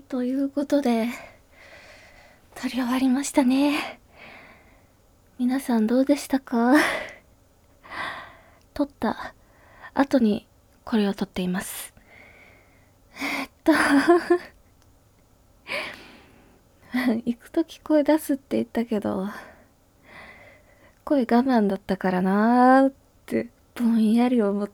ということで、撮り終わりましたね。皆さんどうでしたか？撮った後にこれを撮っています。行くとき声出すって言ったけど、声我慢だったからなーってぼんやり思って、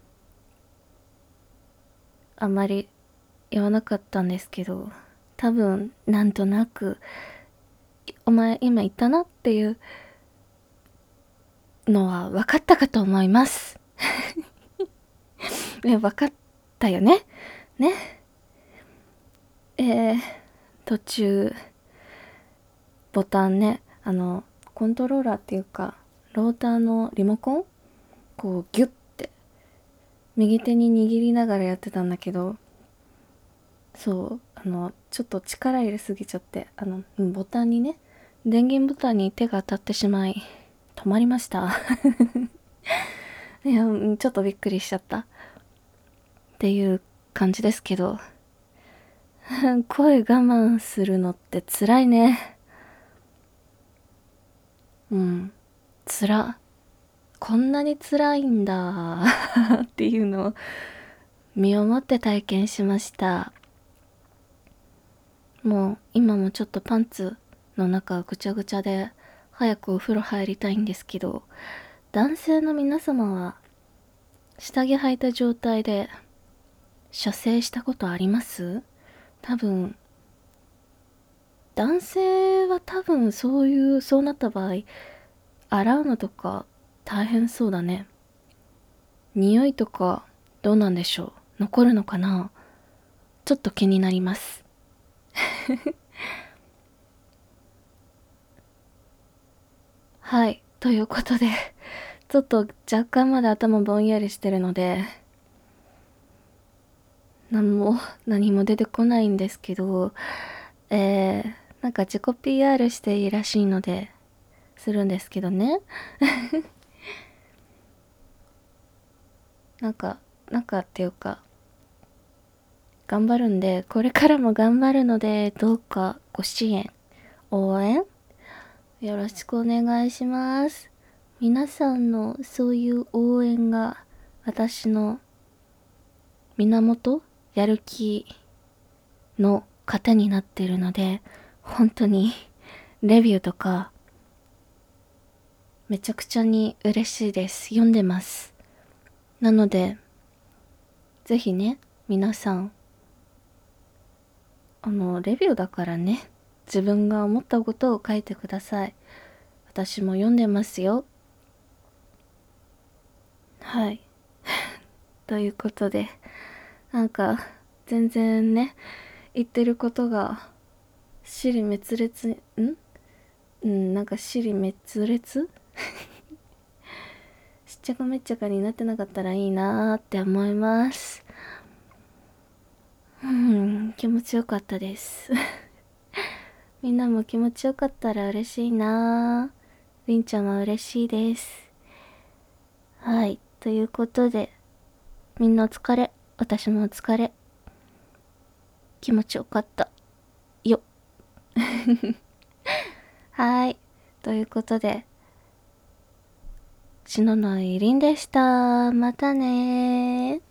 あまり言わなかったんですけど、多分なんとなく、お前今言ったなっていうのは分かったかと思います。分かったよね。ね。途中、ボタンね、コントローラーっていうか、ローターのリモコンこうギュッて、右手に握りながらやってたんだけど、そう、ちょっと力入れすぎちゃって、ボタンにね、電源ボタンに手が当たってしまい、止まりました。いや、ちょっとびっくりしちゃった。っていう感じですけど、声我慢するのって辛いね。こんなに辛いんだっていうのを身をもって体験しました。もう今もちょっとパンツの中ぐちゃぐちゃで早くお風呂入りたいんですけど、男性の皆様は下着履いた状態で射精したことあります？多分男性はそうなった場合、洗うのとか大変そうだね。匂いとかどうなんでしょう？残るのかな？ちょっと気になります。はい。ということで、ちょっと若干まだ頭ぼんやりしてるので、何も出てこないんですけど、なんか自己 PR していいらしいので、するんですけどね。なんかっていうか、頑張るんで、これからも頑張るので、どうかご支援、応援、よろしくお願いします。皆さんのそういう応援が、私の源、やる気の糧になっているので、本当に、レビューとか、めちゃくちゃに嬉しいです。読んでます。なので、ぜひね、皆さん、レビューだからね、自分が思ったことを書いてください。私も読んでますよ。はい。ということで、なんか、全然ね、言ってることが、尻滅裂、なんか尻滅裂しっちゃかめっちゃかになってなかったらいいなーって思います。気持ちよかったです。みんなも気持ちよかったら嬉しいなー。りんちゃんは嬉しいです。はい。ということで、みんなお疲れ。私もお疲れ。気持ちよかった。よ。はい。ということで、篠ノ井りんでした。またねー。